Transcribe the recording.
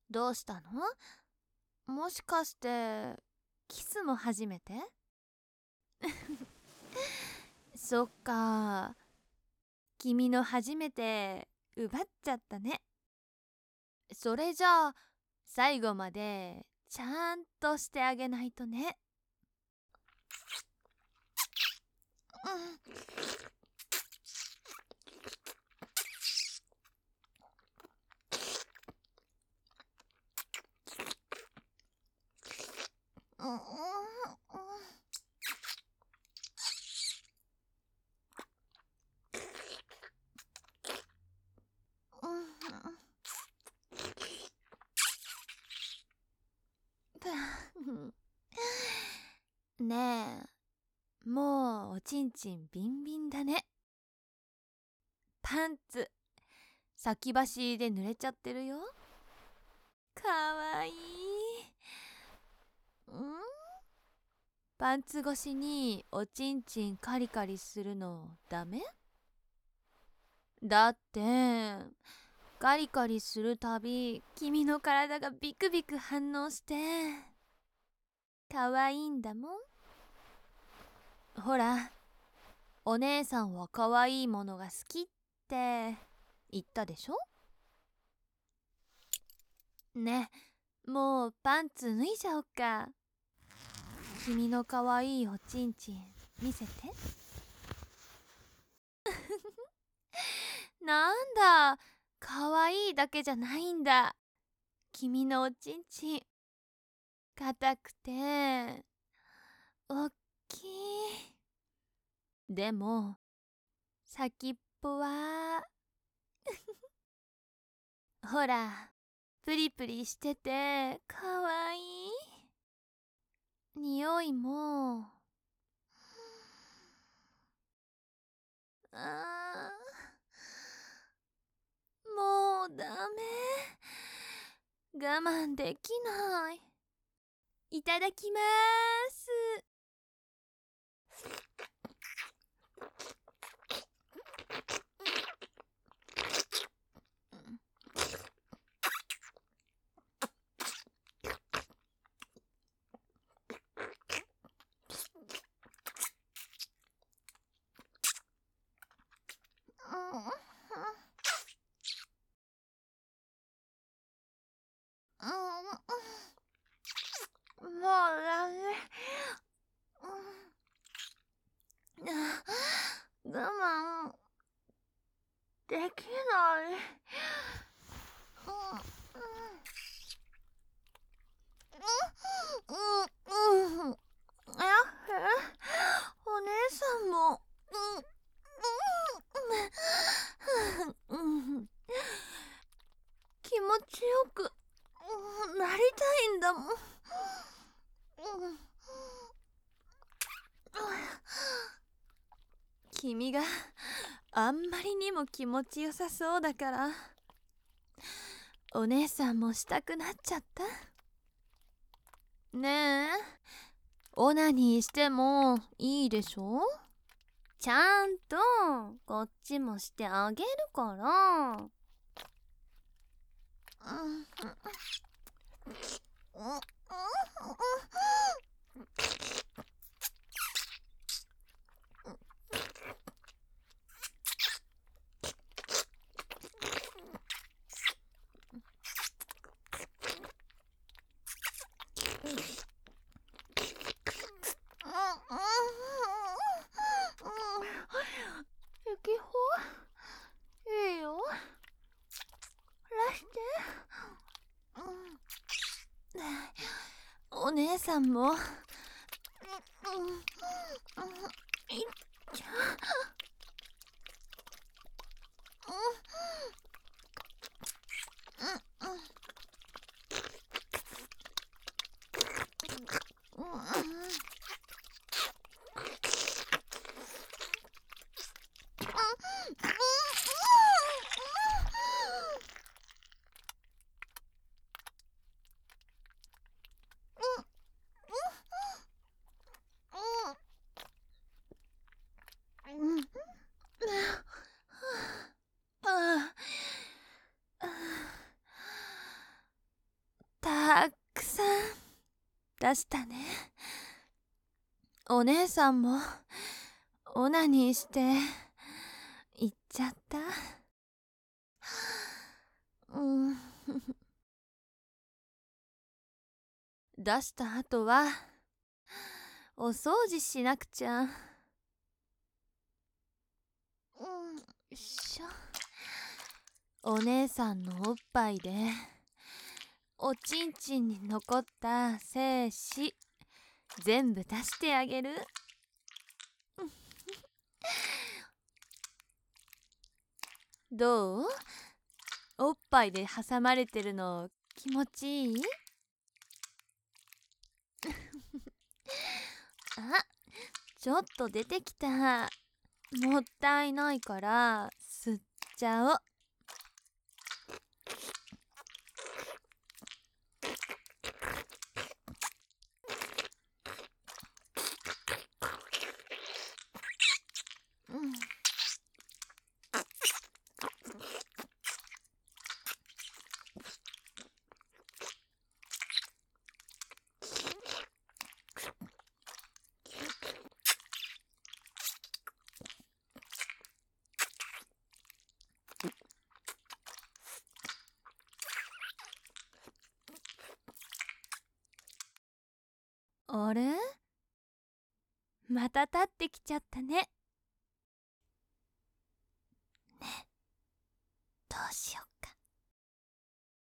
どうしたの？もしかしてキスも初めて？そっか、君の初めて奪っちゃったね。それじゃあ最後までちゃんとしてあげないとね。ねえ、もうおちんちんビンビンだね。パンツ先走りで濡れちゃってるよ。かわいい。パンツ越しにおちんちんカリカリするのダメ？だってカリカリするたび君の体がビクビク反応してかわいいんだもん。ほら、お姉さんはかわいいものが好きって言ったでしょ。ね、もうパンツ脱いじゃおっか。君のかわいいおちんちん見せて。なんだ、かわいいだけじゃないんだ。君のおちんちん硬くておっきい。でも先っぽはほら、プリプリしててかわいい。匂いもあもうダメ。我慢できない。いただきます。もうダメ。我慢できない。お姉さんも気持ちよくなりたいんだもん。君があんまりにも気持ちよさそうだからお姉さんもしたくなっちゃった。ねえ、オナニーしてもいいでしょ？ちゃんとこっちもしてあげるから。ゆきほ、いいよ、出して。お姉さんもいっちゃたくさん出したね。お姉さんもオナニーして行っちゃった。うん。出した後はお掃除しなくちゃ。よいしょ。お姉さんのおっぱいでおちんちんに残った精子全部出してあげる。どう？おっぱいで挟まれてるの気持ちいい？あ、ちょっと出てきた。もったいないから吸っちゃおう。うん。あれ？また立ってきちゃったね。